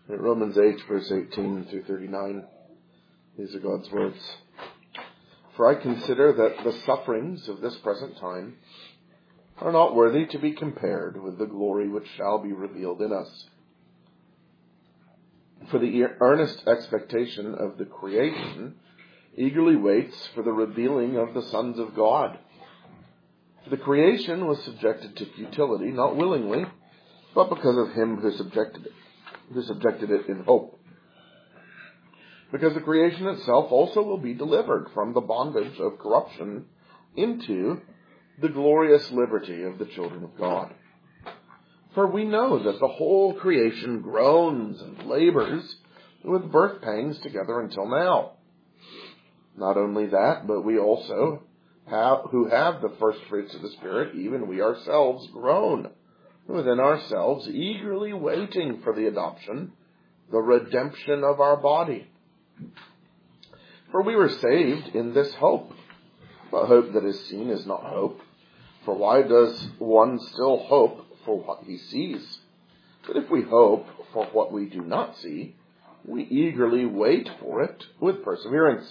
Romans 8, verse 18 through 39. These are God's words. For I consider that the sufferings of this present time are not worthy to be compared with the glory which shall be revealed in us. For the earnest expectation of the creation eagerly waits for the revealing of the sons of God. For the creation was subjected to futility, not willingly, but because of him who subjected it in hope. Because the creation itself also will be delivered from the bondage of corruption into the glorious liberty of the children of God. For we know that the whole creation groans and labors with birth pangs together until now. Not only that, but we also who have the first fruits of the Spirit, even we ourselves groan within ourselves, eagerly waiting for the adoption, the redemption of our body. For we were saved in this hope. But hope that is seen is not hope. For why does one still hope for what he sees? But if we hope for what we do not see, we eagerly wait for it with perseverance.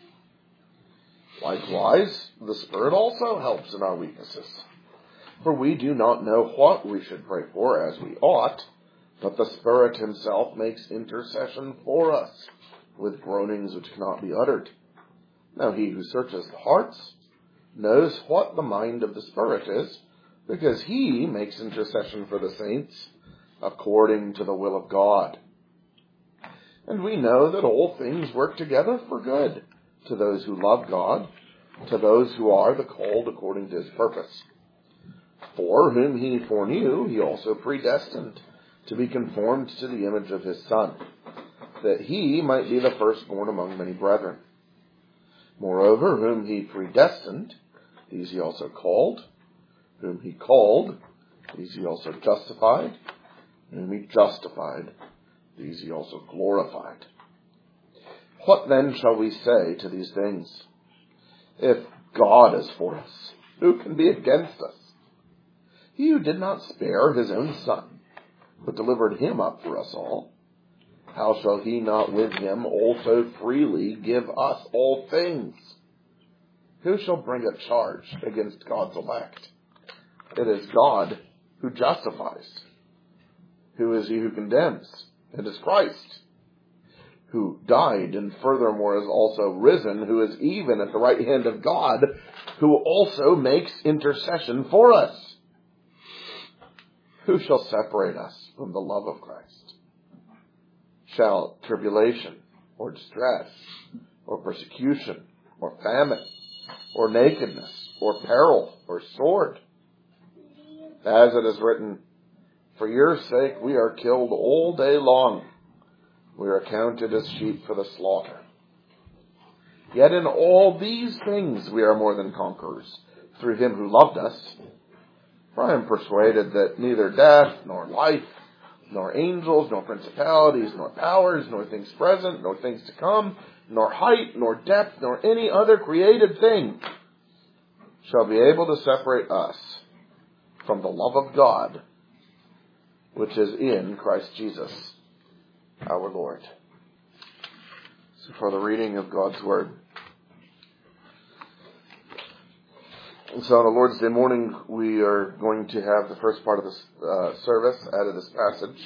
Likewise, the Spirit also helps in our weaknesses. For we do not know what we should pray for as we ought, but the Spirit himself makes intercession for us with groanings which cannot be uttered. Now he who searches the hearts knows what the mind of the Spirit is, because he makes intercession for the saints according to the will of God. And we know that all things work together for good to those who love God, to those who are the called according to his purpose. For whom he foreknew, he also predestined to be conformed to the image of his Son, that he might be the firstborn among many brethren. Moreover, whom he predestined, these he also called. Whom he called, these he also justified. Whom he justified, these he also glorified. What then shall we say to these things? If God is for us, who can be against us? He who did not spare his own Son, but delivered him up for us all, how shall he not with him also freely give us all things? Who shall bring a charge against God's elect? It is God who justifies. Who is he who condemns? It is Christ, who died and furthermore is also risen, who is even at the right hand of God, who also makes intercession for us. Who shall separate us from the love of Christ? Shall tribulation, or distress, or persecution, or famine, or nakedness, or peril, or sword? As it is written, for your sake we are killed all day long. We are counted as sheep for the slaughter. Yet in all these things we are more than conquerors, through him who loved us. For I am persuaded that neither death, nor life, nor angels, nor principalities, nor powers, nor things present, nor things to come, nor height, nor depth, nor any other created thing shall be able to separate us from the love of God, which is in Christ Jesus, our Lord. So for the reading of God's Word. And so on the Lord's Day morning, we are going to have the first part of this service out of this passage.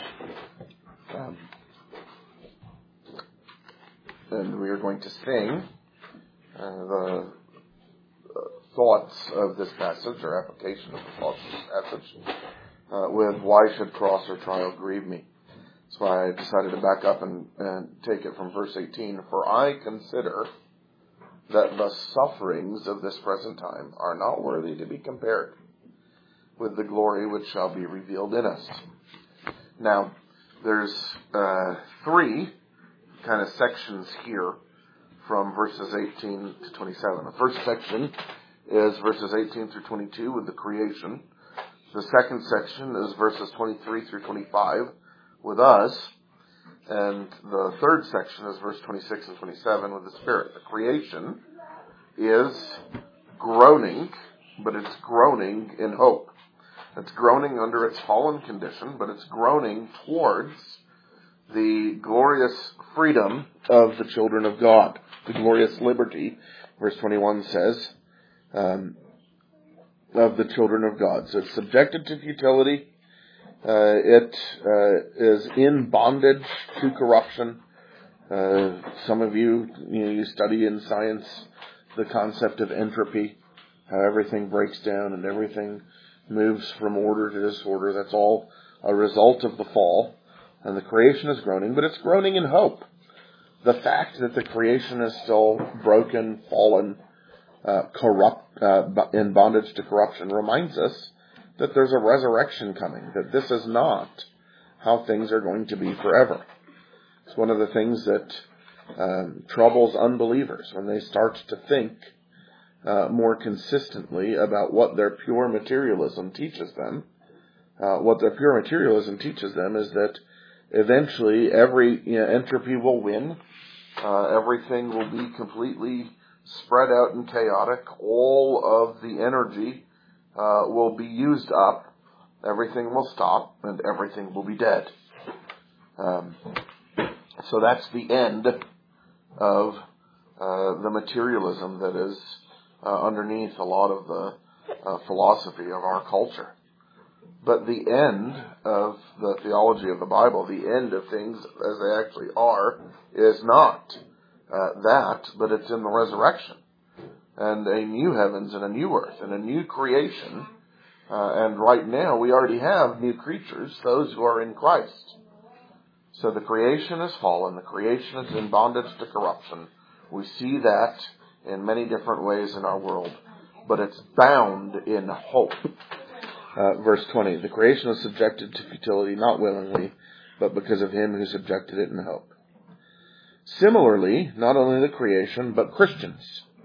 And we are going to sing the thoughts of this passage, or application of the thoughts of this passage, with why should cross or trial grieve me? That's why I decided to back up and take it from verse 18. For I consider that the sufferings of this present time are not worthy to be compared with the glory which shall be revealed in us. Now, there's three kind of sections here from verses 18 to 27. The first section is verses 18 through 22 with the creation. The second section is verses 23 through 25 with us. And the third section is verse 26 and 27 with the Spirit. The creation is groaning, but it's groaning in hope. It's groaning under its fallen condition, but it's groaning towards the glorious freedom of the children of God, the glorious liberty, verse 21 says, of the children of God. So it's subjected to futility. It is in bondage to corruption. Some of you study in science the concept of entropy, how everything breaks down and everything moves from order to disorder. That's all a result of the fall. And the creation is groaning, but it's groaning in hope. The fact that the creation is still broken, fallen, corrupt, in bondage to corruption reminds us that there's a resurrection coming, that this is not how things are going to be forever. It's one of the things that troubles unbelievers when they start to think more consistently about what their pure materialism teaches them. What their pure materialism teaches them is that eventually every entropy will win. Everything will be completely spread out and chaotic. All of the energy will be used up. Everything will stop, and everything will be dead. So that's the end of the materialism that is underneath a lot of the philosophy of our culture. But the end of the theology of the Bible, the end of things as they actually are, is not that, but it's in the resurrection. And a new heavens and a new earth and a new creation. And right now we already have new creatures, those who are in Christ. So the creation is fallen. The creation is in bondage to corruption. We see that in many different ways in our world. But it's bound in hope. Verse 20, the creation is subjected to futility, not willingly, but because of him who subjected it in hope. Similarly, not only the creation, but Christians,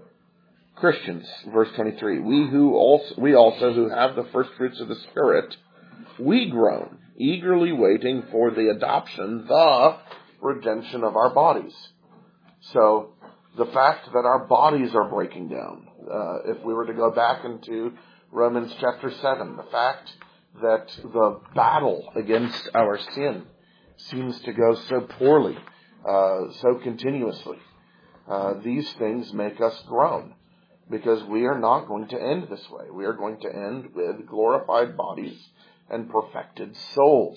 verse 23, we also who have the first fruits of the Spirit, we groan, eagerly waiting for the adoption, the redemption of our bodies. So, the fact that our bodies are breaking down, if we were to go back into Romans chapter 7, the fact that the battle against our sin seems to go so poorly, so continuously. These things make us groan, because we are not going to end this way. We are going to end with glorified bodies and perfected souls.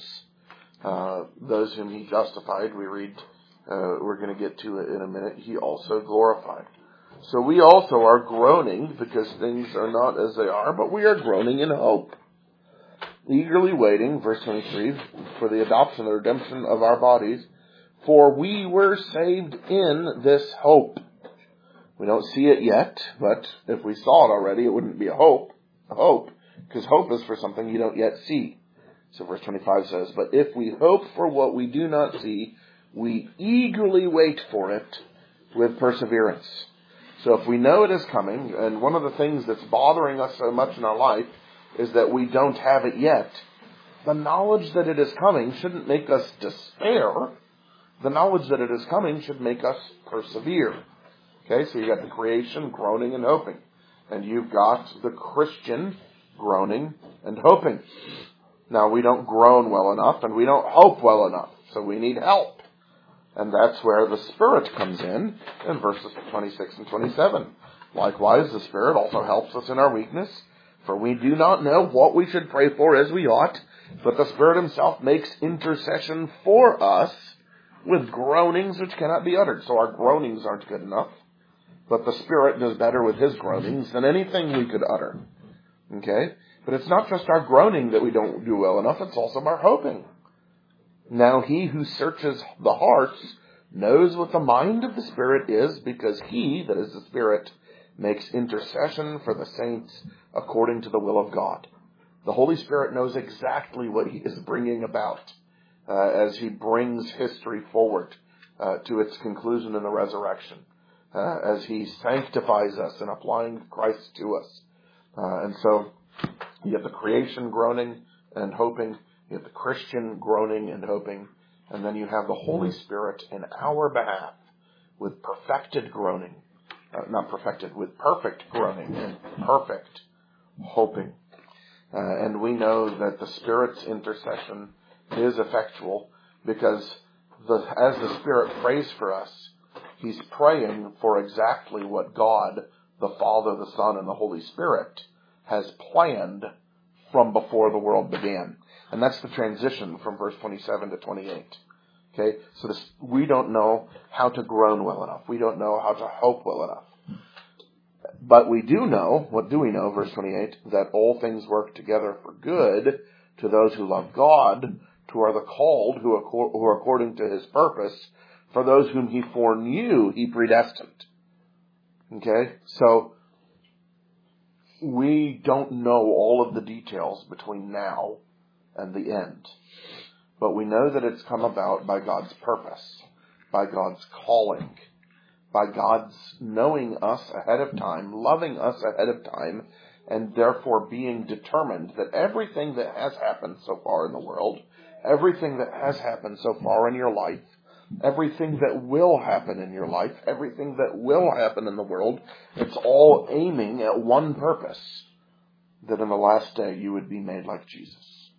Those whom he justified, we read, we're going to get to it in a minute, he also glorified. So we also are groaning because things are not as they are, but we are groaning in hope. Eagerly waiting, verse 23, for the adoption, the redemption of our bodies, for we were saved in this hope. We don't see it yet, but if we saw it already, it wouldn't be a hope, because hope is for something you don't yet see. So verse 25 says, but if we hope for what we do not see, we eagerly wait for it with perseverance. So if we know it is coming, and one of the things that's bothering us so much in our life is that we don't have it yet, the knowledge that it is coming shouldn't make us despair. The knowledge that it is coming should make us persevere. Okay, so you've got the creation groaning and hoping. And you've got the Christian groaning and hoping. Now, we don't groan well enough, and we don't hope well enough, so we need help. And that's where the Spirit comes in verses 26 and 27. Likewise, the Spirit also helps us in our weakness, for we do not know what we should pray for as we ought, but the Spirit himself makes intercession for us with groanings which cannot be uttered. So our groanings aren't good enough, but the Spirit does better with his groanings than anything we could utter. Okay? But it's not just our groaning that we don't do well enough, it's also our hoping. Now he who searches the hearts knows what the mind of the Spirit is, because he, that is the Spirit, makes intercession for the saints according to the will of God. The Holy Spirit knows exactly what he is bringing about as he brings history forward to its conclusion in the resurrection, as he sanctifies us in applying Christ to us. And so you have the creation groaning and hoping, you have the Christian groaning and hoping, and then you have the Holy Spirit in our behalf with perfected groaning, with perfect groaning and perfect hoping. And we know that the Spirit's intercession is effectual because as the Spirit prays for us, He's praying for exactly what God, the Father, the Son, and the Holy Spirit has planned from before the world began. And that's the transition from verse 27 to 28. Okay, so we don't know how to groan well enough. We don't know how to hope well enough. But we do know, what do we know, verse 28, that all things work together for good to those who love God, who are the called, who are according to His purpose. For those whom He foreknew, He predestined. Okay, so we don't know all of the details between now and the end. But we know that it's come about by God's purpose, by God's calling, by God's knowing us ahead of time, loving us ahead of time, and therefore being determined that everything that has happened so far in the world, everything that has happened so far in your life, everything that will happen in your life, everything that will happen in the world, it's all aiming at one purpose, that in the last day you would be made like Jesus.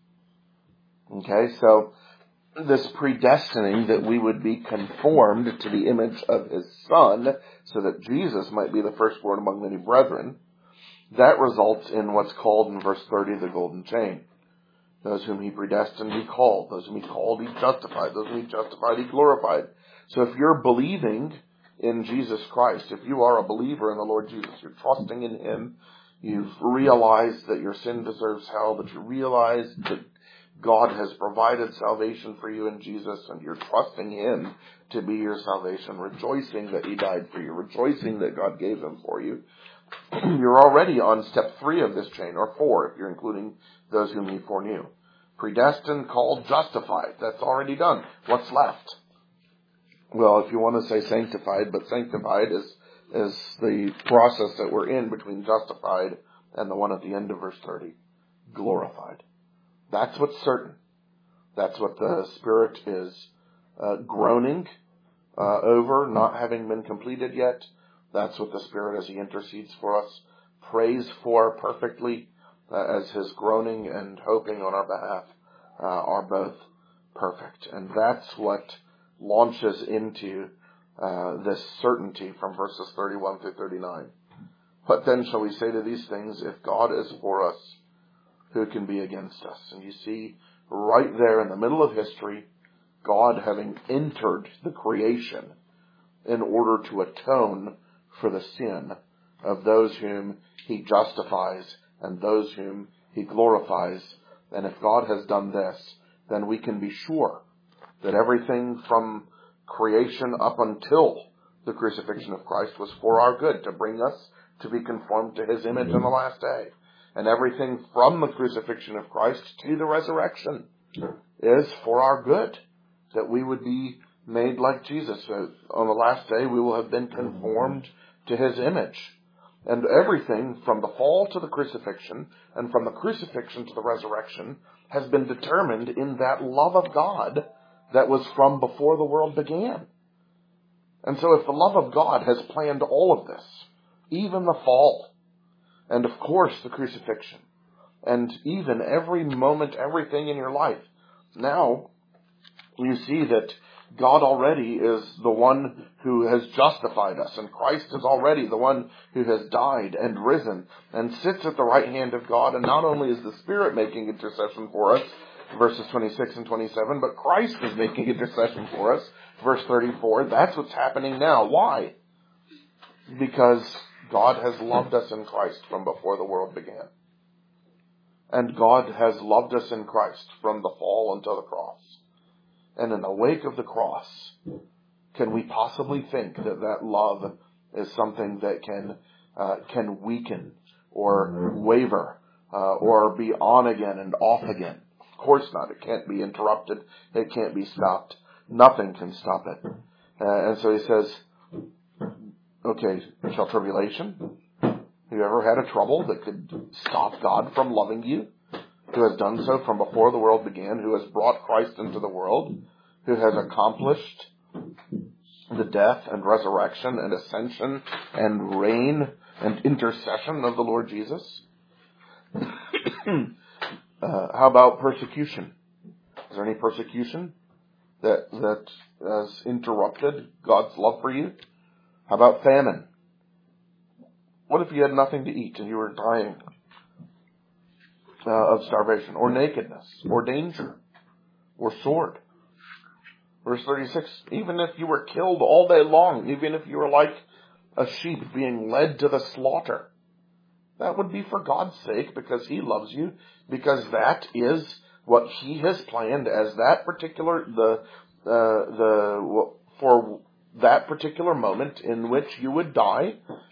Okay, so this predestining that we would be conformed to the image of His Son, so that Jesus might be the firstborn among many brethren, that results in what's called in verse 30 the golden chain. Those whom He predestined, He called. Those whom He called, He justified. Those whom He justified, He glorified. So if you're believing in Jesus Christ, if you are a believer in the Lord Jesus, you're trusting in Him, you've realized that your sin deserves hell, that you realize that God has provided salvation for you in Jesus, and you're trusting Him to be your salvation, rejoicing that He died for you, rejoicing that God gave Him for you. You're already on step 3 of this chain, or 4 if you're including those whom He foreknew. Predestined, called, justified. That's already done. What's left? Well, if you want to say sanctified, but sanctified is the process that we're in between justified and the one at the end of verse 30. Glorified. That's what's certain. That's what the Spirit is groaning over, not having been completed yet. That's what the Spirit, as He intercedes for us, prays for perfectly, as His groaning and hoping on our behalf are both perfect. And that's what launches into this certainty from verses 31 through 39. What then shall we say to these things? If God is for us, who can be against us? And you see right there in the middle of history, God having entered the creation in order to atone for the sin of those whom He justifies and those whom He glorifies. And if God has done this, then we can be sure that everything from creation up until the crucifixion of Christ was for our good, to bring us to be conformed to His image on the last day. And everything from the crucifixion of Christ to the resurrection is for our good, that we would be made like Jesus. So on the last day, we will have been conformed to His image. And everything from the fall to the crucifixion, and from the crucifixion to the resurrection, has been determined in that love of God that was from before the world began. And so if the love of God has planned all of this, even the fall, and of course the crucifixion, and even every moment, everything in your life, now you see that God already is the one who has justified us, and Christ is already the one who has died and risen and sits at the right hand of God. And not only is the Spirit making intercession for us, verses 26 and 27, but Christ is making intercession for us, verse 34. That's what's happening now. Why? Because God has loved us in Christ from before the world began. And God has loved us in Christ from the fall until the cross. And in the wake of the cross, can we possibly think that that love is something that can weaken or waver or be on again and off again? Of course not. It can't be interrupted. It can't be stopped. Nothing can stop it. And so he says, okay, shall tribulation? Have you ever had a trouble that could stop God from loving you? Who has done so from before the world began, who has brought Christ into the world, who has accomplished the death and resurrection and ascension and reign and intercession of the Lord Jesus? How about persecution? Is there any persecution? that has interrupted God's love for you? How about famine? What if you had nothing to eat and you were dying of starvation, or nakedness, or danger, or sword? Verse 36, even if you were killed all day long, even if you were like a sheep being led to the slaughter, that would be for God's sake, because He loves you, because that is what He has planned as that particular, for that particular moment in which you would die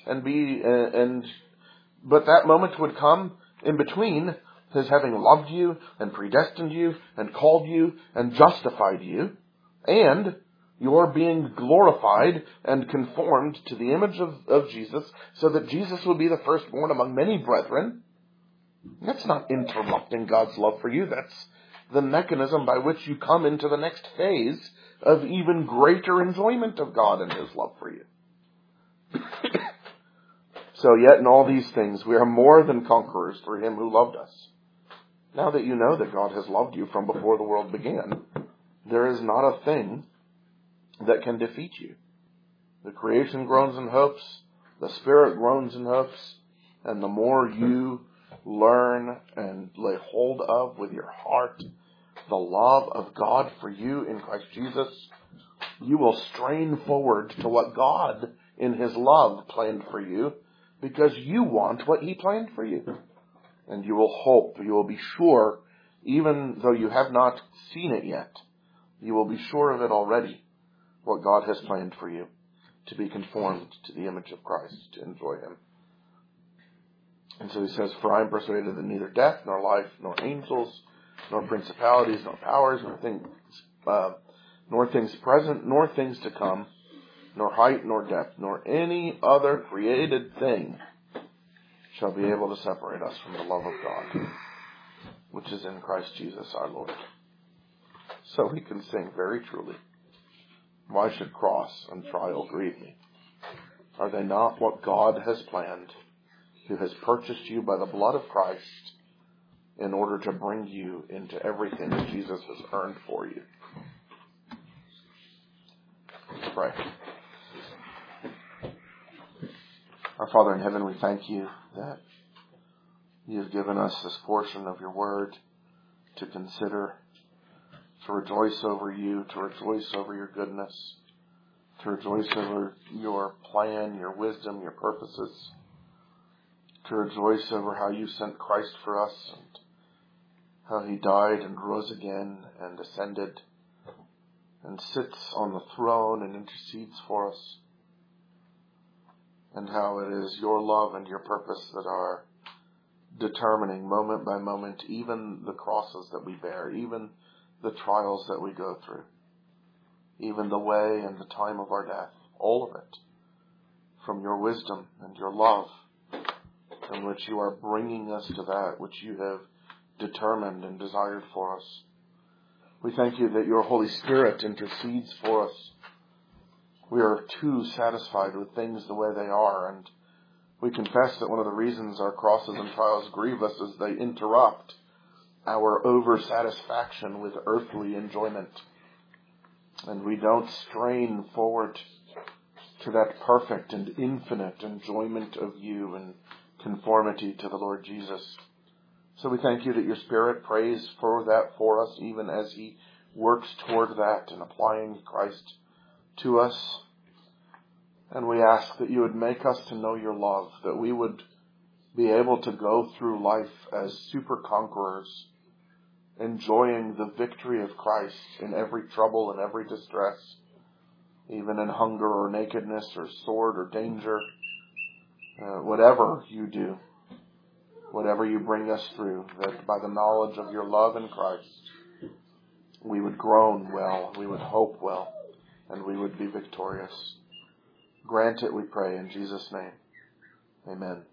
but that moment would come in between His having loved you and predestined you and called you and justified you, and you're being glorified and conformed to the image of Jesus, so that Jesus will be the firstborn among many brethren. That's not interrupting God's love for you. That's the mechanism by which you come into the next phase of even greater enjoyment of God and His love for you. So yet in all these things we are more than conquerors through Him who loved us. Now that you know that God has loved you from before the world began, there is not a thing that can defeat you. The creation groans and hopes, the Spirit groans and hopes, and the more you learn and lay hold of with your heart the love of God for you in Christ Jesus, you will strain forward to what God in His love planned for you, because you want what He planned for you. And you will hope, you will be sure, even though you have not seen it yet, you will be sure of it already, what God has planned for you, to be conformed to the image of Christ, to enjoy Him. And so he says, for I am persuaded that neither death, nor life, nor angels, nor principalities, nor powers, nor things present, nor things to come, nor height, nor depth, nor any other created thing shall be able to separate us from the love of God, which is in Christ Jesus our Lord. So we can sing very truly, why should cross and trial grieve me? Are they not what God has planned, who has purchased you by the blood of Christ in order to bring you into everything that Jesus has earned for you? Let's pray. Our Father in heaven, we thank you that you have given us this portion of your word to consider, to rejoice over you, to rejoice over your goodness, to rejoice over your plan, your wisdom, your purposes, to rejoice over how you sent Christ for us and how He died and rose again and ascended and sits on the throne and intercedes for us, and how it is your love and your purpose that are determining moment by moment even the crosses that we bear, even the trials that we go through, even the way and the time of our death, all of it from your wisdom and your love, in which you are bringing us to that which you have determined and desired for us. We thank you that your Holy Spirit intercedes for us. We are too satisfied with things the way they are, and we confess that one of the reasons our crosses and trials grieve us is they interrupt our over-satisfaction with earthly enjoyment. And we don't strain forward to that perfect and infinite enjoyment of you and conformity to the Lord Jesus. So we thank you that your Spirit prays for that for us, even as He works toward that in applying Christ to us. And we ask that you would make us to know your love, that we would be able to go through life as super conquerors, enjoying the victory of Christ in every trouble and every distress, even in hunger or nakedness or sword or danger, whatever you do, whatever you bring us through, that by the knowledge of your love in Christ, we would groan well, we would hope well, and we would be victorious. Grant it, we pray, in Jesus' name. Amen.